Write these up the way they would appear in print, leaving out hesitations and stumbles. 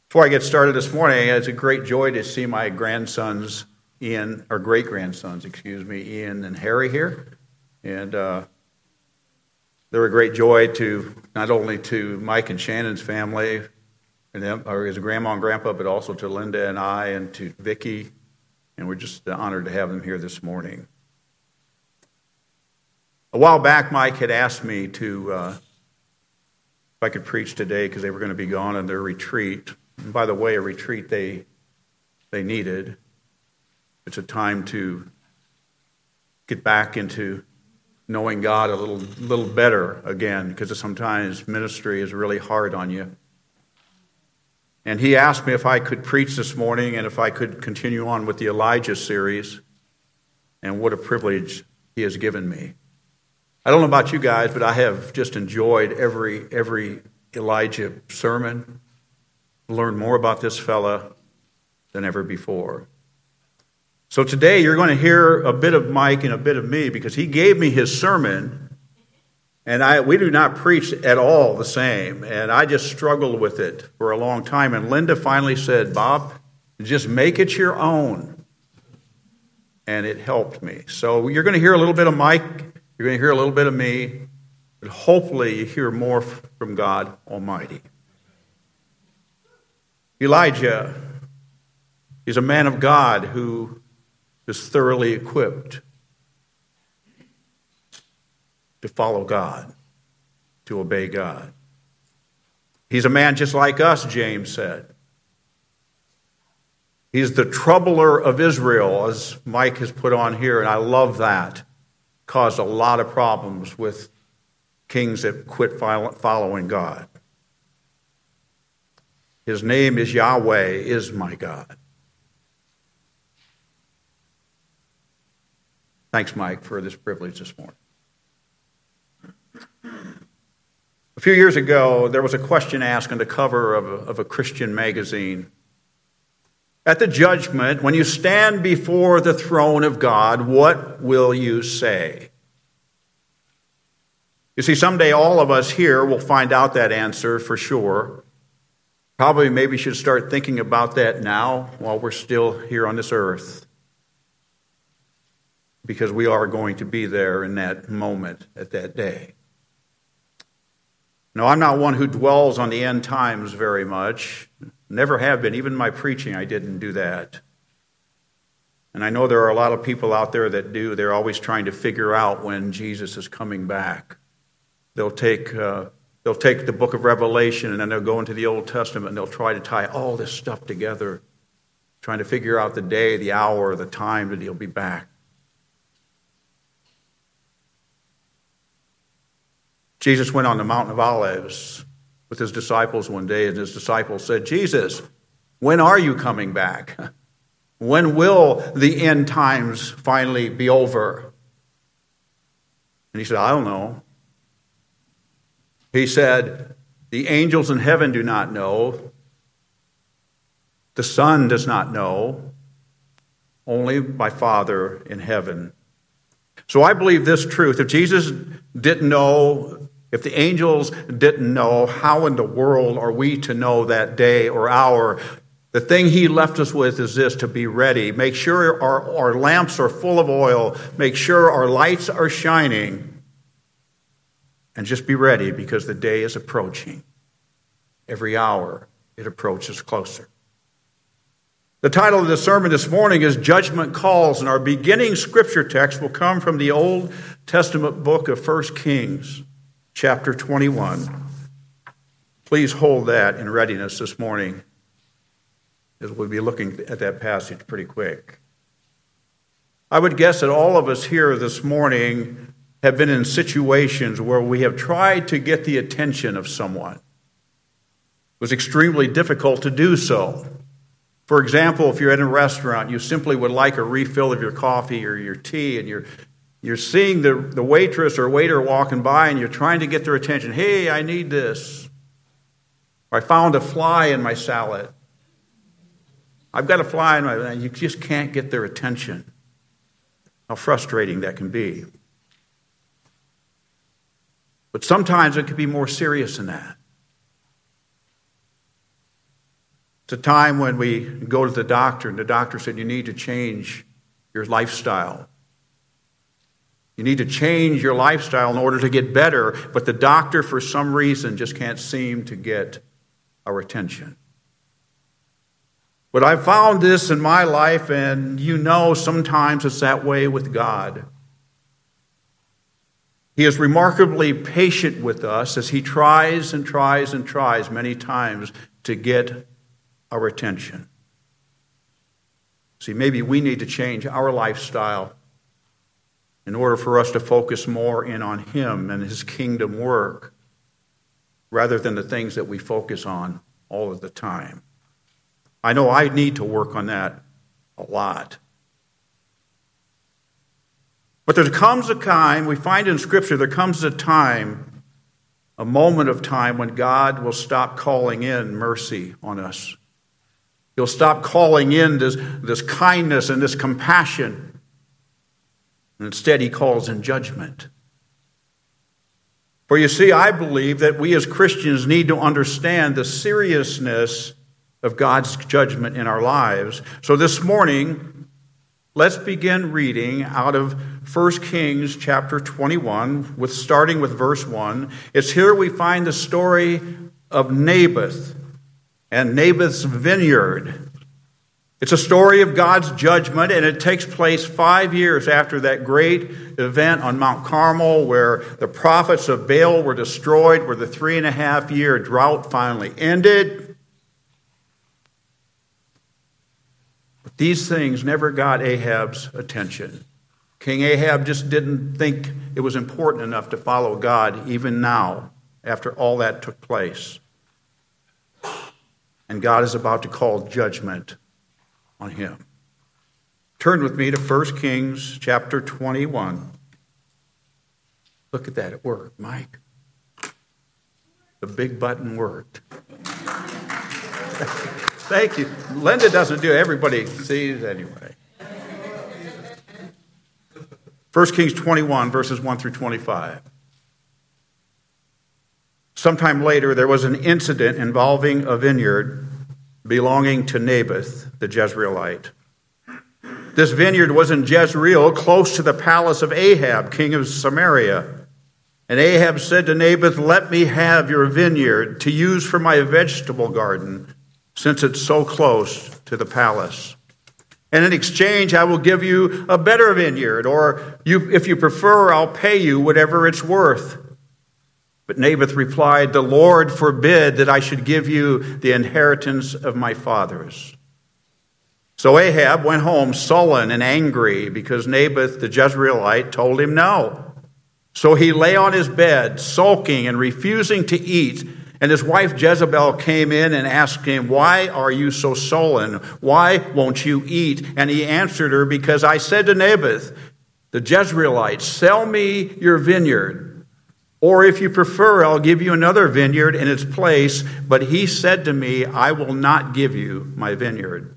Before I get started this morning, it's a great joy to see my grandsons, Ian, or great-grandsons, Ian and Harry here. And they're a great joy to not only to Mike and Shannon's family, and them, or his grandma and grandpa, but also to Linda and I and to Vicky. And we're just honored to have them here this morning. A while back, Mike had asked me if I could preach today because they were going to be gone on their retreat. And by the way, a retreat they needed. It's a time to get back into knowing God a little better again, because sometimes ministry is really hard on you. And he asked me if I could preach this morning and if I could continue on with the Elijah series, and what a privilege he has given me. I don't know about you guys, but I have just enjoyed every Elijah sermon, learned more about this fella than ever before. So today you're going to hear a bit of Mike and a bit of me, because he gave me his sermon, and we do not preach at all the same, and I just struggled with it for a long time. And Linda finally said, "Bob, just make it your own," and it helped me. So you're going to hear a little bit of Mike, you're going to hear a little bit of me, but hopefully you hear more from God Almighty. Elijah is a man of God who is thoroughly equipped to follow God, to obey God. He's a man just like us, James said. He's the troubler of Israel, as Mike has put on here, and I love that. Caused a lot of problems with kings that quit following God. His name is Yahweh, is my God. Thanks, Mike, for this privilege this morning. A few years ago, there was a question asked on the cover of a Christian magazine. At the judgment, when you stand before the throne of God, what will you say? You see, someday all of us here will find out that answer for sure. Probably maybe should start thinking about that now while we're still here on this earth, because we are going to be there in that moment at that day. No, I'm not one who dwells on the end times very much. Never have been. Even in my preaching, I didn't do that. And I know there are a lot of people out there that do. They're always trying to figure out when Jesus is coming back. They'll take the book of Revelation and then they'll go into the Old Testament and they'll try to tie all this stuff together, trying to figure out the day, the hour, the time that he'll be back. Jesus went on the Mount of Olives with his disciples one day, and his disciples said, "Jesus, when are you coming back? When will the end times finally be over?" And he said, "I don't know." He said, "The angels in heaven do not know. The Son does not know. Only my Father in heaven." So I believe this truth. If Jesus didn't know, if the angels didn't know, how in the world are we to know that day or hour? The thing he left us with is this: to be ready. Make sure our lamps are full of oil. Make sure our lights are shining. And just be ready, because the day is approaching. Every hour it approaches closer. The title of the sermon this morning is Judgment Calls, and our beginning scripture text will come from the Old Testament book of 1 Kings, chapter 21. Please hold that in readiness this morning, as we'll be looking at that passage pretty quick. I would guess that all of us here this morning have been in situations where we have tried to get the attention of someone. It was extremely difficult to do so. For example, if you're in a restaurant, you simply would like a refill of your coffee or your tea, and you're seeing the waitress or waiter walking by, and you're trying to get their attention. "Hey, I need this." Or, "I found a fly in my salad." I've got a fly in my... You just can't get their attention. How frustrating that can be. But sometimes it can be more serious than that. It's a time when we go to the doctor, and the doctor said, you need to change your lifestyle. You need to change your lifestyle in order to get better, but the doctor, for some reason, just can't seem to get our attention. But I've found this in my life, and sometimes it's that way with God. He is remarkably patient with us as he tries and tries and tries many times to get our attention. See, maybe we need to change our lifestyle in order for us to focus more in on him and his kingdom work rather than the things that we focus on all of the time. I know I need to work on that a lot. But there comes a time, we find in Scripture, there comes a time, a moment of time when God will stop calling in mercy on us. He'll stop calling in this kindness and this compassion. And instead, he calls in judgment. For you see, I believe that we as Christians need to understand the seriousness of God's judgment in our lives. So this morning, let's begin reading out of 1 Kings chapter 21, starting with verse 1. It's here we find the story of Naboth and Naboth's vineyard. It's a story of God's judgment, and it takes place 5 years after that great event on Mount Carmel where the prophets of Baal were destroyed, where the 3.5-year drought finally ended. But these things never got Ahab's attention. King Ahab just didn't think it was important enough to follow God even now, after all that took place. And God is about to call judgment on him. Turn with me to 1 Kings chapter 21. Look at that, it worked, Mike. The big button worked. Thank you. Linda doesn't do it. Everybody sees anyway. 1 Kings 21, verses 1 through 25. Sometime later, there was an incident involving a vineyard belonging to Naboth, the Jezreelite. This vineyard was in Jezreel, close to the palace of Ahab, king of Samaria. And Ahab said to Naboth, "Let me have your vineyard to use for my vegetable garden, since it's so close to the palace. And in exchange, I will give you a better vineyard, or if you prefer, I'll pay you whatever it's worth." But Naboth replied, "The Lord forbid that I should give you the inheritance of my fathers." So Ahab went home sullen and angry because Naboth the Jezreelite told him no. So he lay on his bed, sulking and refusing to eat. And his wife Jezebel came in and asked him, "Why are you so sullen? Why won't you eat?" And he answered her, "Because I said to Naboth the Jezreelite, 'Sell me your vineyard. Or if you prefer, I'll give you another vineyard in its place.' But he said to me, 'I will not give you my vineyard.'"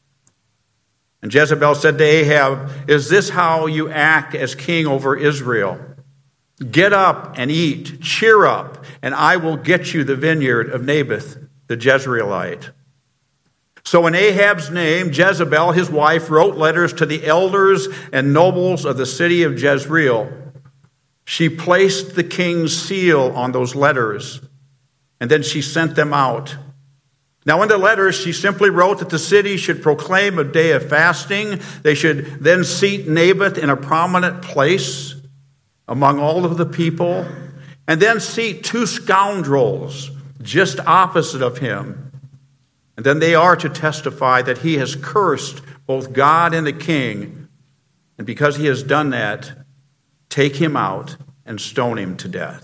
And Jezebel said to Ahab, "Is this how you act as king over Israel? Get up and eat, cheer up, and I will get you the vineyard of Naboth the Jezreelite." So in Ahab's name, Jezebel, his wife, wrote letters to the elders and nobles of the city of Jezreel. She placed the king's seal on those letters, and then she sent them out. Now in the letters, she simply wrote that the city should proclaim a day of fasting. They should then seat Naboth in a prominent place among all of the people, and then seat 2 scoundrels just opposite of him. And then they are to testify that he has cursed both God and the king, and because he has done that, take him out and stone him to death.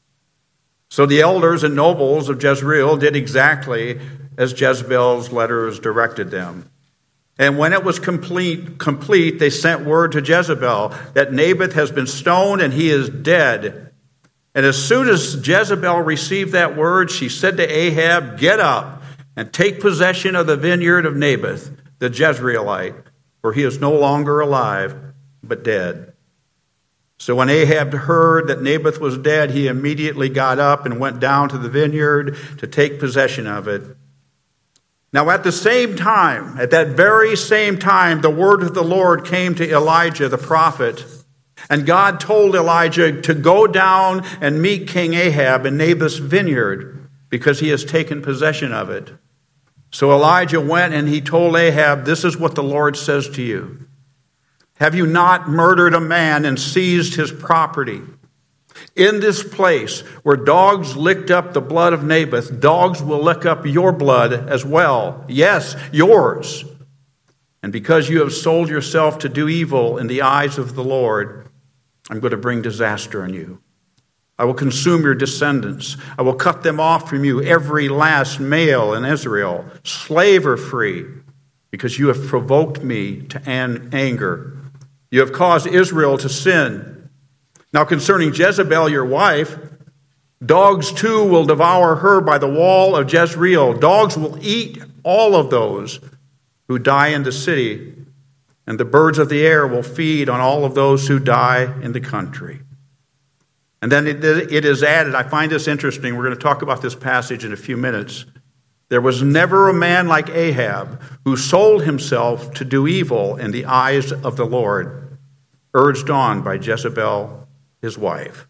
So the elders and nobles of Jezreel did exactly as Jezebel's letters directed them. And when it was complete, they sent word to Jezebel that Naboth has been stoned and he is dead. And as soon as Jezebel received that word, she said to Ahab, "Get up and take possession of the vineyard of Naboth, the Jezreelite, for he is no longer alive, but dead." So when Ahab heard that Naboth was dead, he immediately got up and went down to the vineyard to take possession of it. Now at the same time, at that very same time, the word of the Lord came to Elijah the prophet. And God told Elijah to go down and meet King Ahab in Naboth's vineyard because he has taken possession of it. So Elijah went and he told Ahab, "This is what the Lord says to you. Have you not murdered a man and seized his property? In this place where dogs licked up the blood of Naboth, dogs will lick up your blood as well. Yes, yours. And because you have sold yourself to do evil in the eyes of the Lord, I'm going to bring disaster on you. I will consume your descendants. I will cut them off from you, every last male in Israel, slave or free, because you have provoked me to anger. You have caused Israel to sin. Now concerning Jezebel, your wife, dogs too will devour her by the wall of Jezreel. Dogs will eat all of those who die in the city, and the birds of the air will feed on all of those who die in the country." And then it is added, I find this interesting, we're going to talk about this passage in a few minutes. There was never a man like Ahab who sold himself to do evil in the eyes of the Lord, urged on by Jezebel, his wife.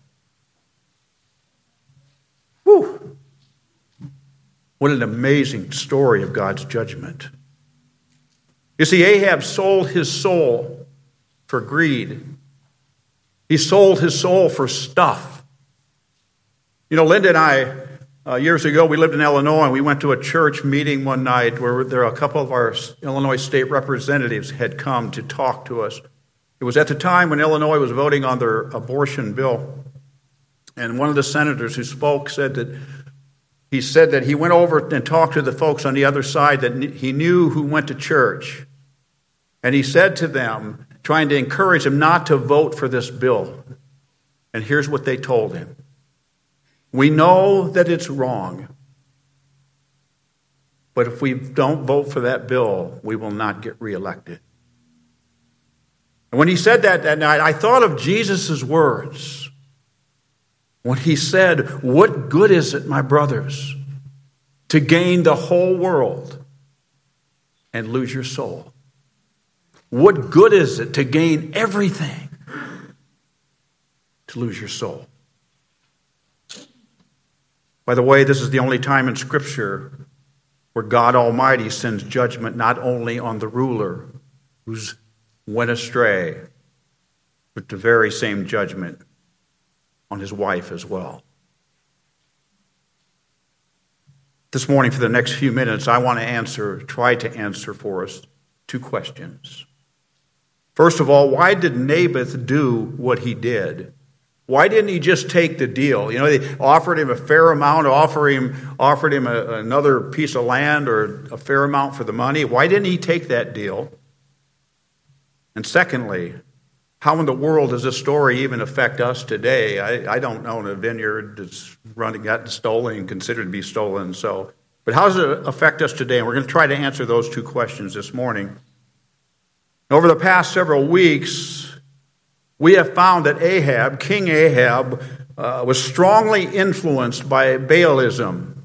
Whew. What an amazing story of God's judgment. You see, Ahab sold his soul for greed. He sold his soul for stuff. You know, Linda and I, years ago, we lived in Illinois, and we went to a church meeting one night where a couple of our Illinois state representatives had come to talk to us. It was at the time when Illinois was voting on their abortion bill. And one of the senators who spoke said that he went over and talked to the folks on the other side that he knew who went to church. And he said to them, trying to encourage them not to vote for this bill. And here's what they told him. "We know that it's wrong, but if we don't vote for that bill, we will not get reelected." And when he said that night, I thought of Jesus' words. When he said, "What good is it, my brothers, to gain the whole world and lose your soul? What good is it to gain everything to lose your soul?" By the way, this is the only time in Scripture where God Almighty sends judgment not only on the ruler who's went astray, but the very same judgment on his wife as well. This morning, for the next few minutes, I want to try to answer for us two questions. First of all, why did Naboth do what he did? Why didn't he just take the deal? You know, they offered him a fair amount, offered him another piece of land or a fair amount for the money. Why didn't he take that deal? And secondly, how in the world does this story even affect us today? I don't own a vineyard that's gotten stolen and considered to be stolen. But how does it affect us today? And we're going to try to answer those two questions this morning. Over the past several weeks, we have found that King Ahab, was strongly influenced by Baalism.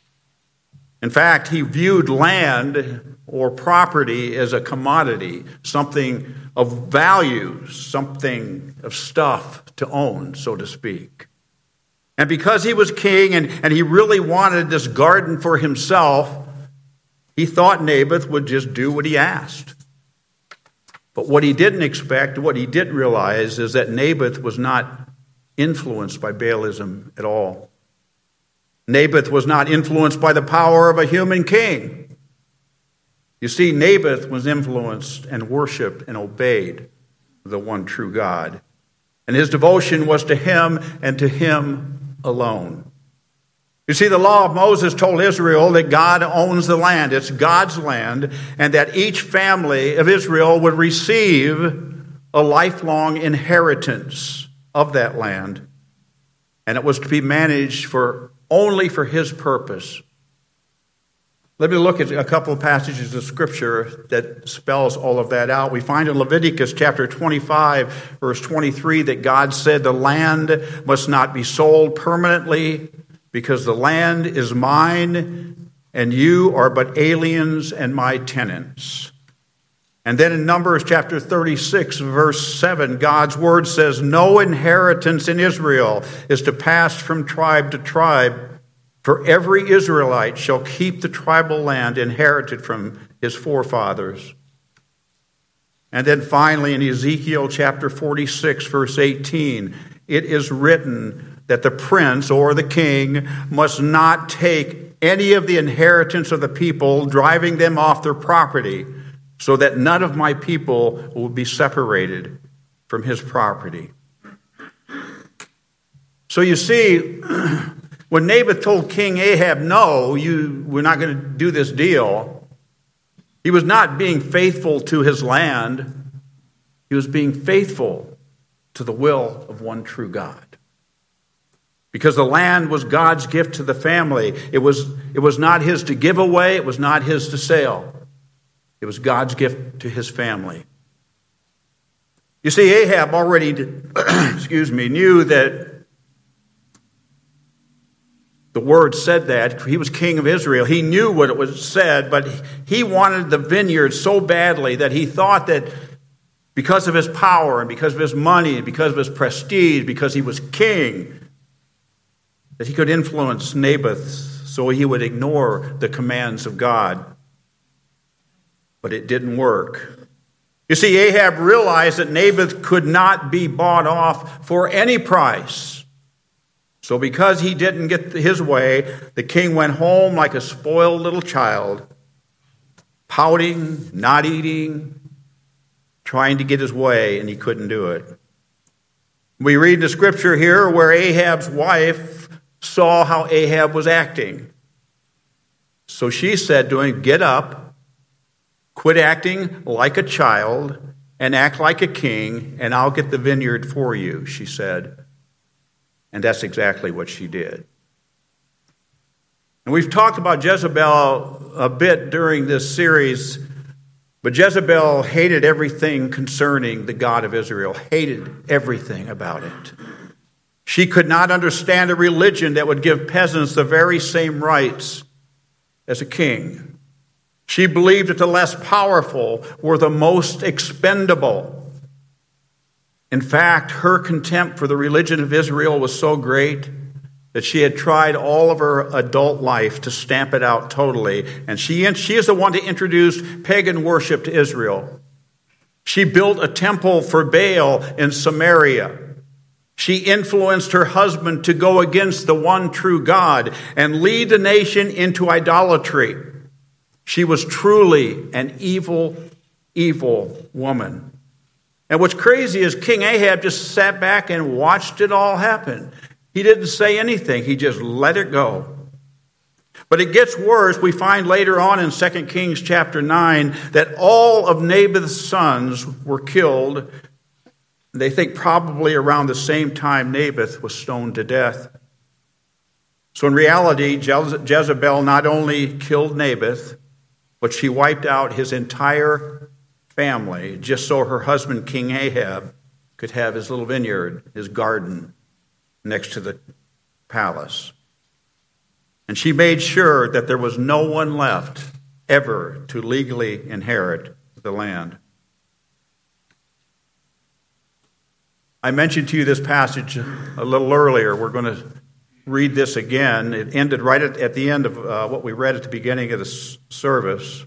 In fact, he viewed land or property as a commodity, something of value, something of stuff to own, so to speak. And because he was king and he really wanted this garden for himself, he thought Naboth would just do what he asked. But what he didn't expect, what he didn't realize, is that Naboth was not influenced by Baalism at all. Naboth was not influenced by the power of a human king. You see, Naboth was influenced and worshiped and obeyed the one true God. And his devotion was to him and to him alone. You see, the law of Moses told Israel that God owns the land. It's God's land, and that each family of Israel would receive a lifelong inheritance of that land. And it was to be managed only for his purpose. Let me look at a couple of passages of Scripture that spells all of that out. We find in Leviticus chapter 25, verse 23, that God said the land must not be sold permanently because the land is mine and you are but aliens and my tenants. And then in Numbers chapter 36, verse 7, God's word says, no inheritance in Israel is to pass from tribe to tribe, for every Israelite shall keep the tribal land inherited from his forefathers. And then finally in Ezekiel chapter 46, verse 18, it is written that the prince or the king must not take any of the inheritance of the people, driving them off their property, so that none of my people will be separated from his property. So you see, when Naboth told King Ahab, no, we're not going to do this deal, he was not being faithful to his land. He was being faithful to the will of one true God. Because the land was God's gift to the family. It was not his to give away. It was not his to sell. It was God's gift to his family. You see, Ahab already knew that the word said that. He was king of Israel. He knew what it was said, but he wanted the vineyard so badly that he thought that because of his power and because of his money and because of his prestige, because he was king, that he could influence Naboth so he would ignore the commands of God. But it didn't work. You see, Ahab realized that Naboth could not be bought off for any price. So because he didn't get his way, the king went home like a spoiled little child, pouting, not eating, trying to get his way, and he couldn't do it. We read the scripture here where Ahab's wife saw how Ahab was acting. So she said to him, get up, quit acting like a child, and act like a king, and I'll get the vineyard for you, she said. And that's exactly what she did. And we've talked about Jezebel a bit during this series, but Jezebel hated everything concerning the God of Israel, hated everything about it. She could not understand a religion that would give peasants the very same rights as a king. She believed that the less powerful were the most expendable. In fact, her contempt for the religion of Israel was so great that she had tried all of her adult life to stamp it out totally. And she is the one to introduce pagan worship to Israel. She built a temple for Baal in Samaria. She influenced her husband to go against the one true God and lead the nation into idolatry. She was truly an evil, evil woman. And what's crazy is King Ahab just sat back and watched it all happen. He didn't say anything. He just let it go. But it gets worse. We find later on in 2 Kings chapter 9 that all of Naboth's sons were killed. They think probably around the same time Naboth was stoned to death. So in reality, Jezebel not only killed Naboth, but she wiped out his entire family just so her husband, King Ahab, could have his little vineyard, his garden, next to the palace. And she made sure that there was no one left ever to legally inherit the land. I mentioned to you this passage a little earlier. We're going to read this again. It ended right at the end of what we read at the beginning of the service.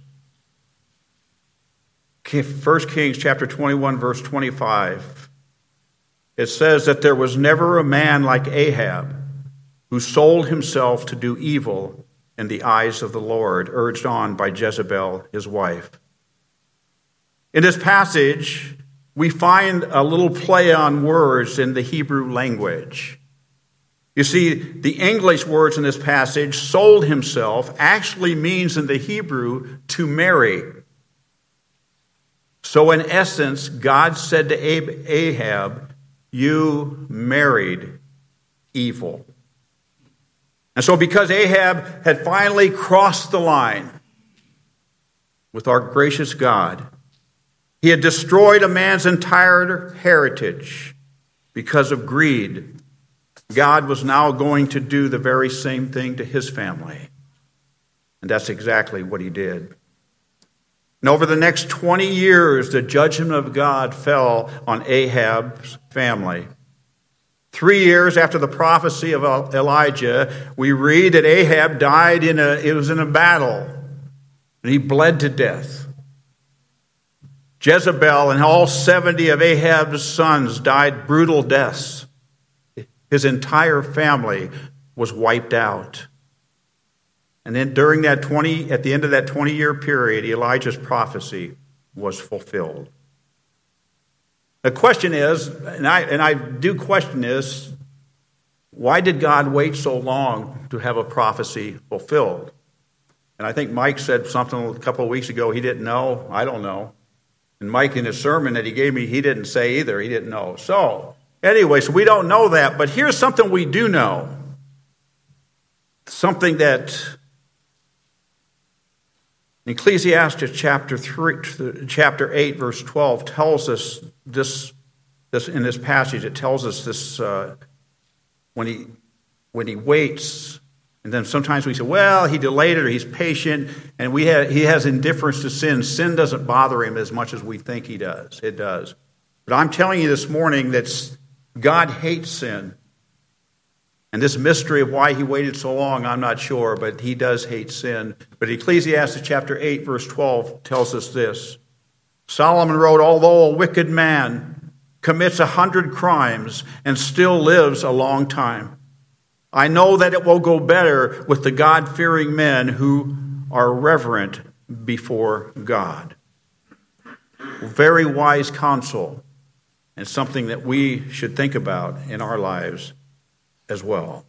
1 Kings chapter 21, verse 25. It says that there was never a man like Ahab who sold himself to do evil in the eyes of the Lord, urged on by Jezebel, his wife. In this passage, we find a little play on words in the Hebrew language. You see, the English words in this passage, sold himself, actually means in the Hebrew to marry. So in essence, God said to Ahab, you married evil. And so because Ahab had finally crossed the line with our gracious God, he had destroyed a man's entire heritage because of greed. God was now going to do the very same thing to his family. And that's exactly what he did. And over the next 20 years, the judgment of God fell on Ahab's family. 3 years after the prophecy of Elijah, we read that Ahab died in a battle, and he bled to death. Jezebel and all 70 of Ahab's sons died brutal deaths. His entire family was wiped out. And then at the end of that 20-year period, Elijah's prophecy was fulfilled. The question is, and I do question this, why did God wait so long to have a prophecy fulfilled? And I think Mike said something a couple of weeks ago, he didn't know. I don't know. And Mike, in his sermon that he gave me, he didn't say either. He didn't know. So, anyway, so we don't know that. But here's something we do know. Something that Ecclesiastes chapter 8, verse 12 tells us this in this passage. It tells us this when he waits, and then sometimes we say, well, he delayed it or he's patient, and he has indifference to sin. Sin doesn't bother him as much as we think he does. It does. But I'm telling you this morning that God hates sin. And this mystery of why he waited so long, I'm not sure, but he does hate sin. But Ecclesiastes chapter 8, verse 12 tells us this. Solomon wrote, although a wicked man commits 100 crimes and still lives a long time, I know that it will go better with the God-fearing men who are reverent before God. Very wise counsel, and something that we should think about in our lives as well.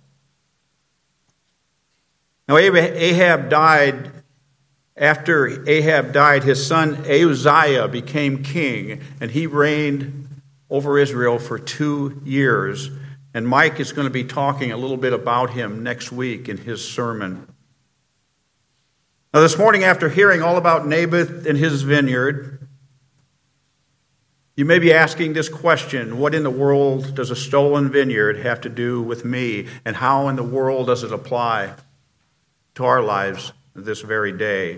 Now, Ahab died. After Ahab died, his son Uzziah became king, and he reigned over Israel for 2 years. And Mike is going to be talking a little bit about him next week in his sermon. Now, this morning, after hearing all about Naboth and his vineyard, you may be asking this question: what in the world does a stolen vineyard have to do with me? And how in the world does it apply to our lives this very day?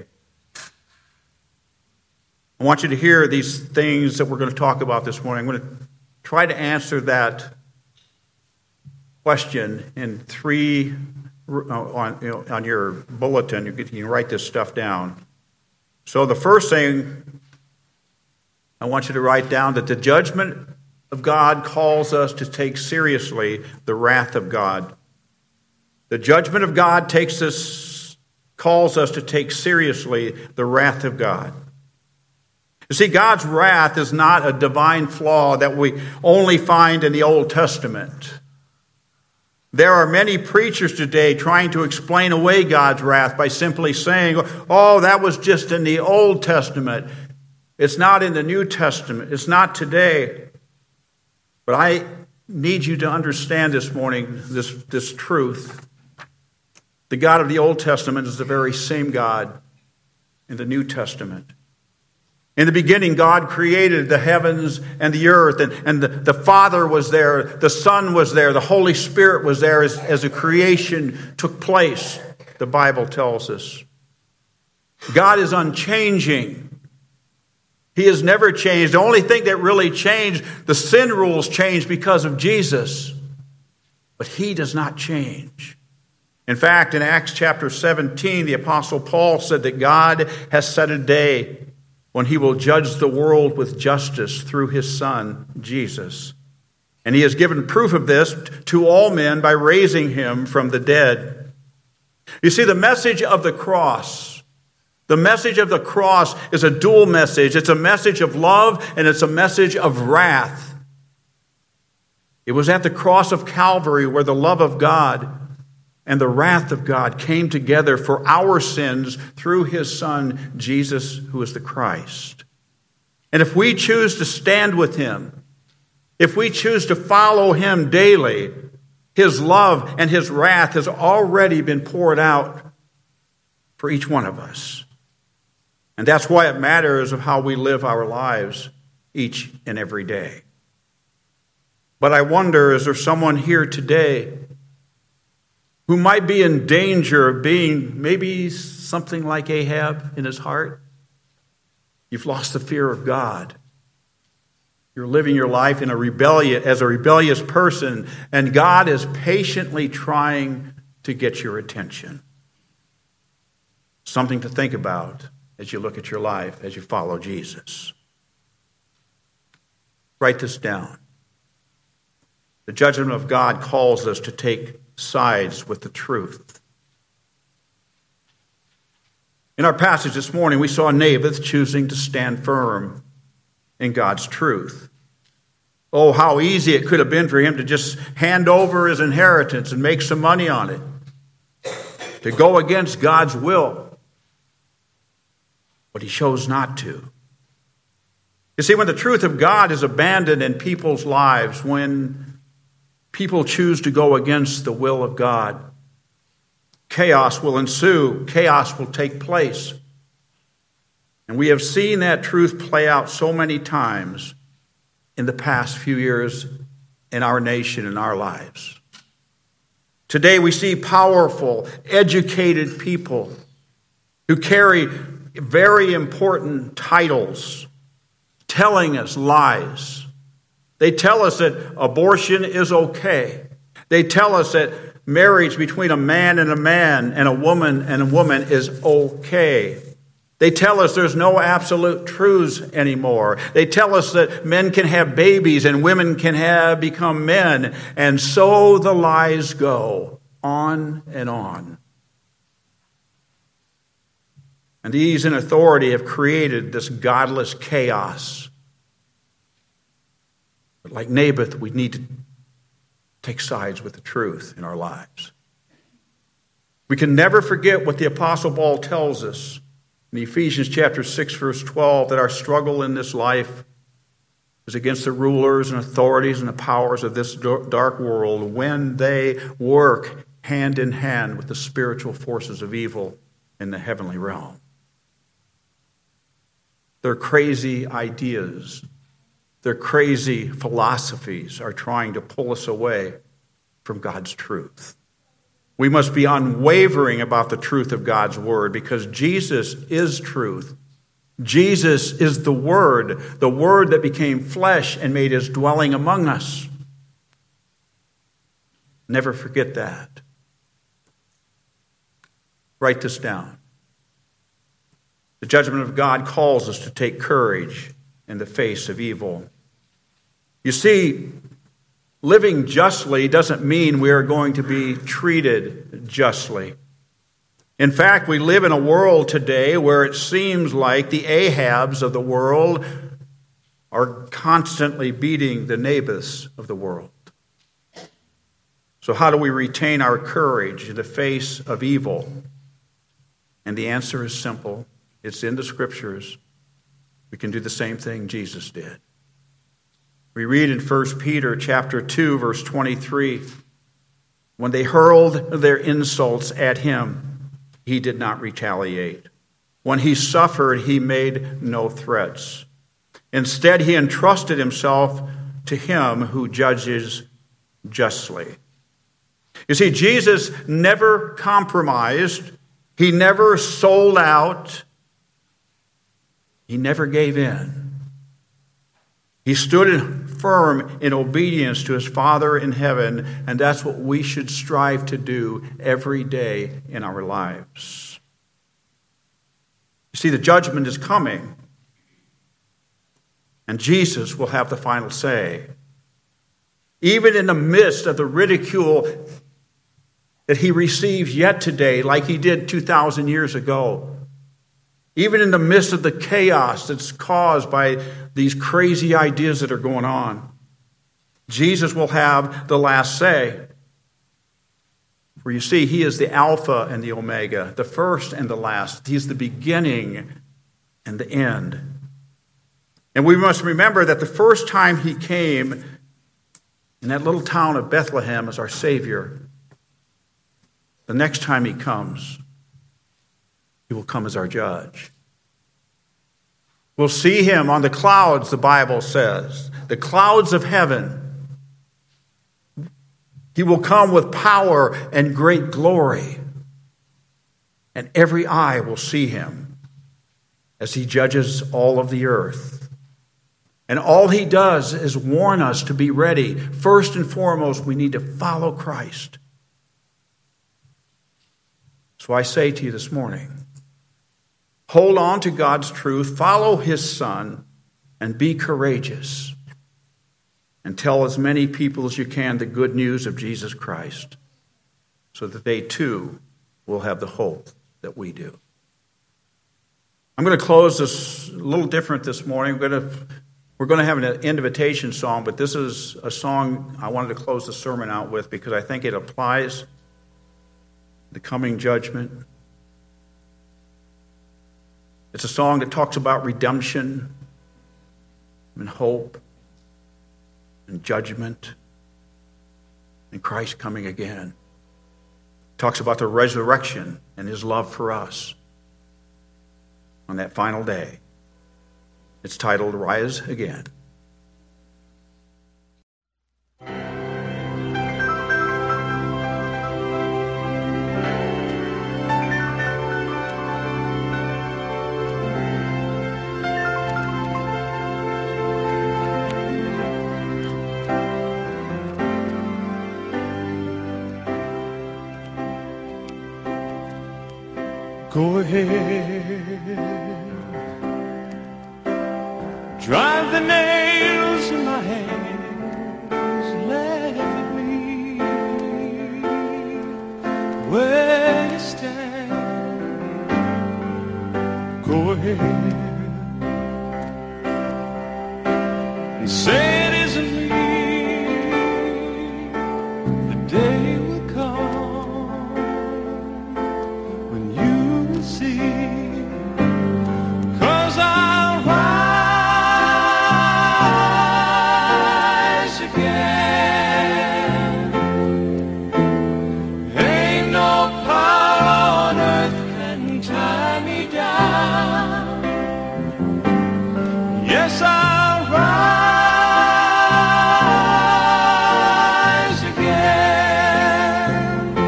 I want you to hear these things that we're going to talk about this morning. I'm going to try to answer that question in 3 on your bulletin. You can write this stuff down. So the first thing I want you to write down, that the judgment of God calls us to take seriously the wrath of God. The judgment of God calls us to take seriously the wrath of God. You see, God's wrath is not a divine flaw that we only find in the Old Testament. There are many preachers today trying to explain away God's wrath by simply saying, oh, that was just in the Old Testament. It's not in the New Testament. It's not today. But I need you to understand this morning this truth. The God of the Old Testament is the very same God in the New Testament. In the beginning, God created the heavens and the earth, and the Father was there, the Son was there, the Holy Spirit was there as the creation took place, the Bible tells us. God is unchanging. He has never changed. The only thing that really changed, the sin rules changed because of Jesus. But he does not change. In fact, in Acts chapter 17, the Apostle Paul said that God has set a day when he will judge the world with justice through his Son, Jesus. And he has given proof of this to all men by raising him from the dead. You see, the message of the cross is a dual message. It's a message of love and it's a message of wrath. It was at the cross of Calvary where the love of God and the wrath of God came together for our sins through his Son, Jesus, who is the Christ. And if we choose to stand with him, if we choose to follow him daily, his love and his wrath has already been poured out for each one of us. And that's why it matters of how we live our lives each and every day. But I wonder, is there someone here today who might be in danger of being maybe something like Ahab in his heart? You've lost the fear of God. You're living your life as a rebellious person, and God is patiently trying to get your attention. Something to think about as you look at your life, as you follow Jesus. Write this down. The judgment of God calls us to take sides with the truth. In our passage this morning, we saw Naboth choosing to stand firm in God's truth. Oh, how easy it could have been for him to just hand over his inheritance and make some money on it, to go against God's will. But he chose not to. You see, when the truth of God is abandoned in people's lives, when people choose to go against the will of God, chaos will ensue. Chaos will take place. And we have seen that truth play out so many times in the past few years in our nation and our lives. Today we see powerful, educated people who carry very important titles telling us lies. They tell us that abortion is okay. They tell us that marriage between a man and a woman is okay. They tell us there's no absolute truths anymore. They tell us that men can have babies and women can become men. And so the lies go on and on. And these in authority have created this godless chaos. But like Naboth, we need to take sides with the truth in our lives. We can never forget what the Apostle Paul tells us in Ephesians chapter 6, verse 12, that our struggle in this life is against the rulers and authorities and the powers of this dark world when they work hand in hand with the spiritual forces of evil in the heavenly realm. Their crazy ideas, their crazy philosophies are trying to pull us away from God's truth. We must be unwavering about the truth of God's word because Jesus is truth. Jesus is the Word that became flesh and made his dwelling among us. Never forget that. Write this down. The judgment of God calls us to take courage in the face of evil. You see, living justly doesn't mean we are going to be treated justly. In fact, we live in a world today where it seems like the Ahabs of the world are constantly beating the Naboths of the world. So how do we retain our courage in the face of evil? And the answer is simple. It's in the Scriptures. We can do the same thing Jesus did. We read in 1 Peter chapter 2, verse 23, when they hurled their insults at him, he did not retaliate. When he suffered, he made no threats. Instead, he entrusted himself to him who judges justly. You see, Jesus never compromised. He never sold out. He never gave in. He stood firm in obedience to his Father in heaven, and that's what we should strive to do every day in our lives. You see, the judgment is coming, and Jesus will have the final say. Even in the midst of the ridicule that he receives yet today, like he did 2,000 years ago, even in the midst of the chaos that's caused by these crazy ideas that are going on, Jesus will have the last say. For you see, he is the Alpha and the Omega, the first and the last. He's the beginning and the end. And we must remember that the first time he came in that little town of Bethlehem as our Savior, the next time he comes, he will come as our judge. We'll see him on the clouds, the Bible says, the clouds of heaven. He will come with power and great glory. and every eye will see him as he judges all of the earth. And all he does is warn us to be ready. First and foremost, we need to follow Christ. So I say to you this morning, hold on to God's truth, follow his Son, and be courageous. And tell as many people as you can the good news of Jesus Christ, so that they too will have the hope that we do. I'm going to close this a little different this morning. We're going to have an invitation song, but this is a song I wanted to close the sermon out with because I think it applies to the coming judgment. It's a song that talks about redemption and hope and judgment and Christ coming again. It talks about the resurrection and his love for us on that final day. It's titled Rise Again. Go ahead, drive the nails in my hands, let me where you stand. Go ahead and say it isn't me. The day will come when you see, 'cause I'll rise again. Ain't no power on earth can tie me down. Yes, I'll rise again.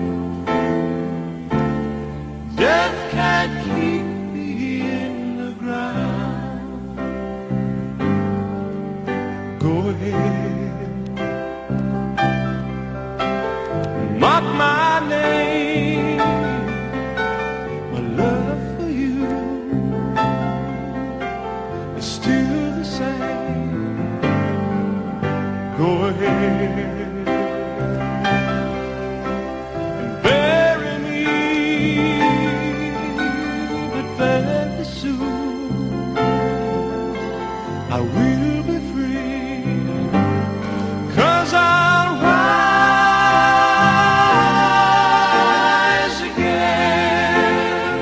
Death can't keep me in the ground. Go ahead, mark my name. My love for you is still the same. Go ahead and bury me, but very soon I will be free, 'cause I'll rise again.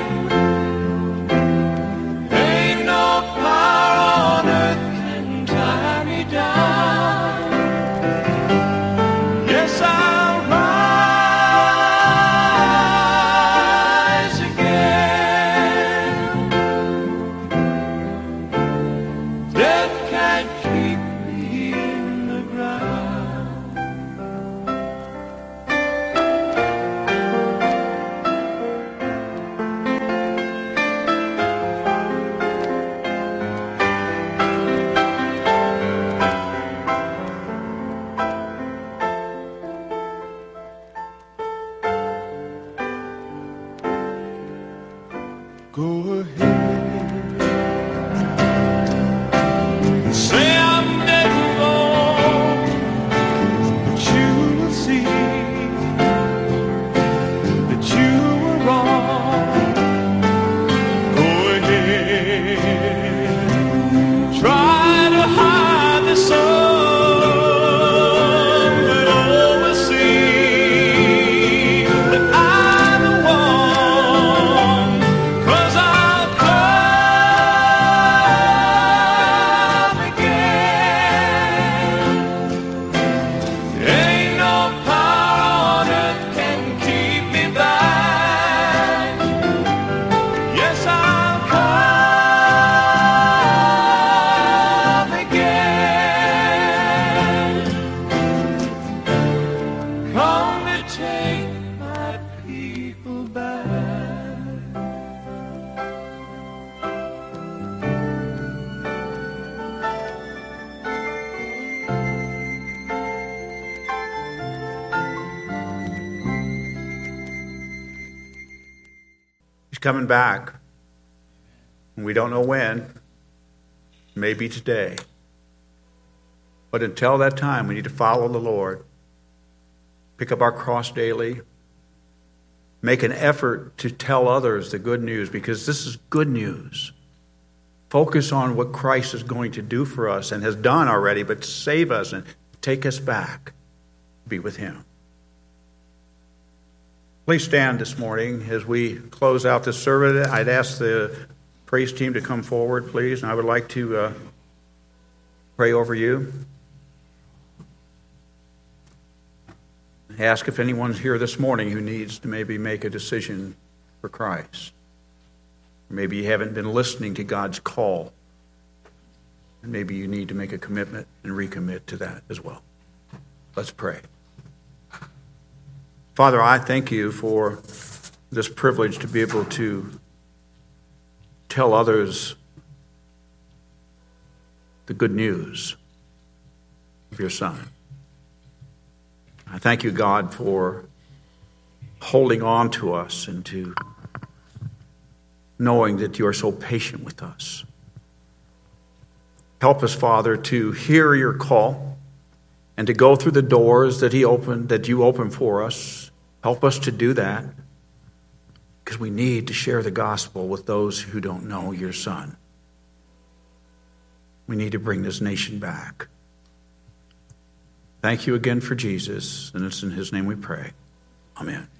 Ain't no power on earth can tie me down. He's coming back. We don't know when. Maybe today. But until that time, we need to follow the Lord. Pick up our cross daily. Make an effort to tell others the good news, because this is good news. Focus on what Christ is going to do for us and has done already, but save us and take us back. Be with him. Please stand this morning as we close out this service. I'd ask the praise team to come forward, please, and I would like to pray over you. Ask if anyone's here this morning who needs to maybe make a decision for Christ. Maybe you haven't been listening to God's call. And maybe you need to make a commitment and recommit to that as well. Let's pray. Father, I thank you for this privilege to be able to tell others the good news of your Son. I thank you, God, for holding on to us and to knowing that you are so patient with us. Help us, Father, to hear your call and to go through the doors that you open for us. Help us to do that, because we need to share the gospel with those who don't know your Son. We need to bring this nation back. Thank you again for Jesus, and it's in his name we pray. Amen.